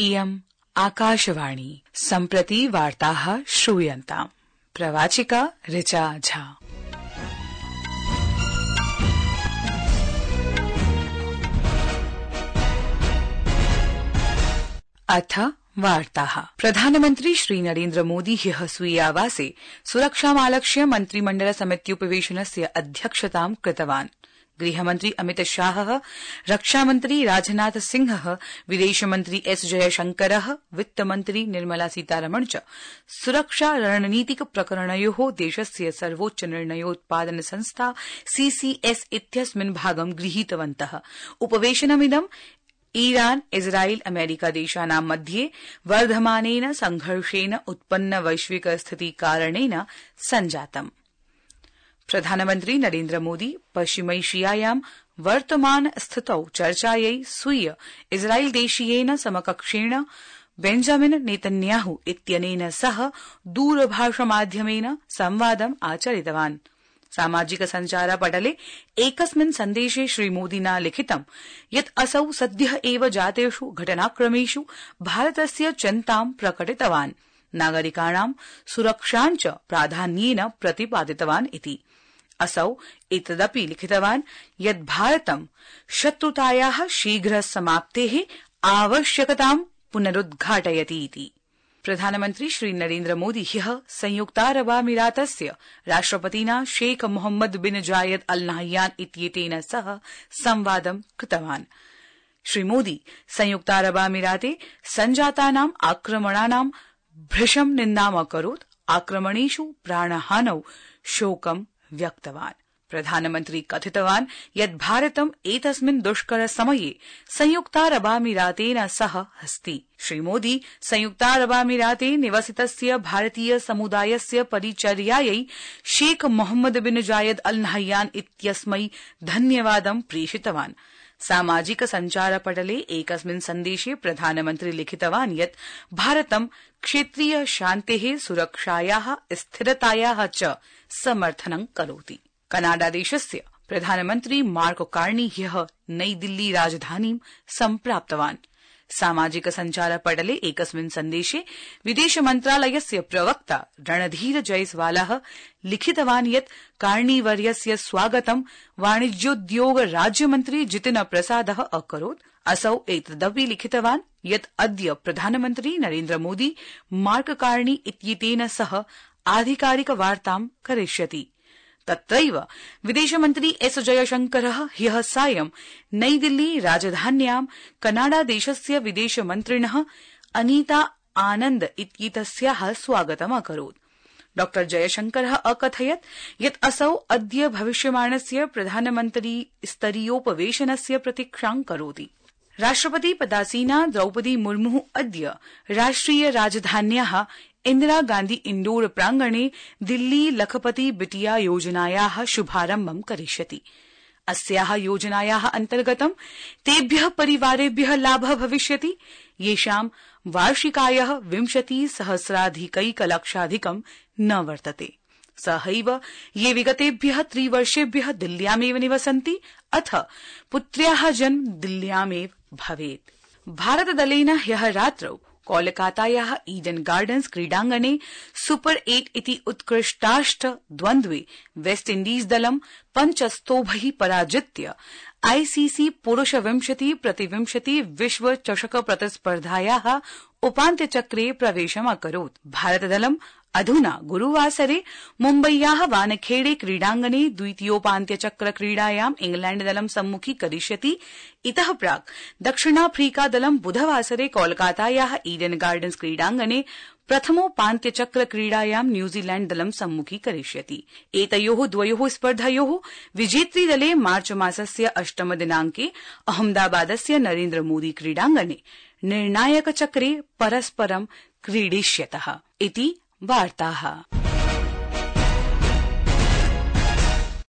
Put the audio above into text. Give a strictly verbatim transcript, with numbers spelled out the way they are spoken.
इयम् आकाशवाणी सम्प्रति वार्ताः श्रूयन्ताम्। प्रवाचिका ऋचा झा। अथ वार्ताः। प्रधानमन्त्री श्री नरेन्द्र मोदी ह्यः स्वीय आवासे सुरक्षामालक्ष्य मन्त्रिमण्डल समित्युपवेशनस्य अध्यक्षतां कृतवान्। गृहमन्त्री अमित शाहः, रक्षामन्त्री राजनाथ सिंहः, विदेशमन्त्री एस जयशंकरः, वित्तमन्त्री निर्मला सीतारमण च सुरक्षा रणनीतिक प्रकरणयोः देशस्य सर्वोच्च निर्णयोत्पादन संस्था सीसीएस इत्यस्मिन् भागं गृहीतवन्तः। उपवेशनमिदं ईरान, इजराइल, अमेरिका देशानां मध्ये वर्धमानेन संघर्षेण उत्पन्न वैश्विक स्थिति कारणेन सञ्जातम्। प्रधानमन्त्री नरेन्द्र मोदी पश्चिमैशियायां वर्तमान स्थितौ चर्चायै स्वीय इजराइल देशीयेन समकक्षेण बेंजामिन नेतन्याहू इत्यनेन सह दूरभाषमाध्यमेन संवादम् आचरितवान्। सामाजिक सञ्चार पटले एकस्मिन् सन्देशे श्रीमोदिना लिखितं यत् असौ सद्यः एव जातेषु घटनाक्रमेषु भारतस्य चिन्तां प्रकटितवान्, नागरिकाणां सुरक्षां च प्राधान्येन प्रतिपादितवान् इति। असौ एतदपि लिखितवान् यत् भारतं शत्रुतायाः शीघ्र समाप्तेः आवश्यकतां पुनरुद्घाटयति इति। प्रधानमन्त्री श्री नरेन्द्र मोदी ह्यः संयुक्तारबामीरातस्य राष्ट्रपतिना शेख मोहम्मद बिन जायद अल नाह्यान इत्येतेन सह संवादं कृतवान्। श्रीमोदी संयुक्तारबामीराते सञ्जातानां आक्रमणानां भृशं निन्दाम् अकरोत्। आक्रमणेषु प्राणहानौ शोकं व्यक्तवान्। प्रधानमन्त्री कथितवान् यत् भारतम् एतस्मिन् दुष्कर समये संयुक्तारबामीरातेन सह अस्ति। श्रीमोदी संयुक्तारबामीराते निवसितस्य भारतीय समुदायस्य परिचर्यायै शेख मोहम्मद बिन जायद अल नाह्यान इत्यस्मै धन्यवादं प्रेषितवान्। सामाजिक सञ्चार पटले एकस्मिन् सन्देशे प्रधानमन्त्री लिखितवान् यत् भारतं क्षेत्रीय शान्तेः, सुरक्षायाः, स्थिरतायाः च समर्थनं करोति। कनाडा देशस्य प्रधानमन्त्री मार्क कार्नी ह्यः नई दिल्ली राजधानीं सम्प्राप्तवान्। सामाजिक सञ्चार पटले एकस्मिन् सन्देशे विदेश मन्त्रालयस्य प्रवक्ता रणधीर जयस्वालः लिखितवान् यत् कार्नीवर्यस्य स्वागतं वाणिज्योद्योग राज्यमन्त्री जितिन प्रसादः अकरोत्। असौ एतदपि लिखितवान् यत् अद्य प्रधानमन्त्री नरेन्द्र मोदी मार्क कार्नी इत्येतेन सह आधिकारिक वार्तां करिष्यति। तत्रैव विदेशमन्त्री एस जयशंकरः ह्यः सायं नई दिल्ली राजधान्यां कनाडा देशस्य विदेशमन्त्रिणः अनीता आनन्द इत्येतस्याः स्वागतम् अकरोत्। डॉ जयशंकरः अकथयत् यत् असौ अद्य भविष्यमाणस्य प्रधानमन्त्री स्तरीयोपवेशनस्य प्रतीक्षां करोति। राष्ट्रपति पदासीना द्रौपदी मुर्मुः अद्य राष्ट्रिय राजधान्याः इंदिरा गांधी इंडोर प्रांगणे दिल्ली लखपति बिटिया योजनायाः शुभारम्भं करिष्यति। अस्याः योजनायाः अन्तर्गतं तेभ्यः परिवारेभ्यः लाभः भविष्यति येषां वार्षिकायः विंशति सहस्राधिकैकलक्षाधिकं न वर्तते। सहैव ये विगतेभ्यः त्रिवर्षेभ्यः दिल्ल्यामेव निवसन्ति अथ पुत्र्याः जन्म दिल्ल्यामेव भवेत्। भारतदलेन ह्यः रात्रौ कोलकातायाः ईडन गार्डन्स क्रीडाङ्गणे सुपर एट इति उत्कृष्टाष्ट द्वन्द्वे वेस्ट इण्डीज दलं पञ्चस्तोभैः पराजित्य आईसीसी पुरुष विंशति प्रतिविंशति विश्व चषक प्रतिस्पर्धायाः उपान्त्यचक्रे प्रवेशम् अकरोत्। भारतदलं अधुना गुरुवासरे मुम्बय्याः वानखेड़े क्रीडाङ्गणे द्वितीयोपान्त्यचक्र क्रीडायां इंग्लैण्डदलं सम्मुखीकरिष्यति। इतः प्राक् दक्षिणाफ्रीकादलं बुधवासरे कोलकातायाः ईडन गार्डन्स क्रीडाङ्गणे प्रथमोपान्त्यचक्र क्रीडायां न्यूजीलैण्डदलं सम्मुखीकरिष्यति। एतयोः द्वयोः स्पर्धयोः विजेत्री दले मार्च मासस्य अष्टम दिनाङ्के अहमदाबादस्य नरेन्द्र मोदी क्रीडाङ्गणे निर्णायकचक्रे परस्परं क्रीडिष्यतः इति वार्ताः।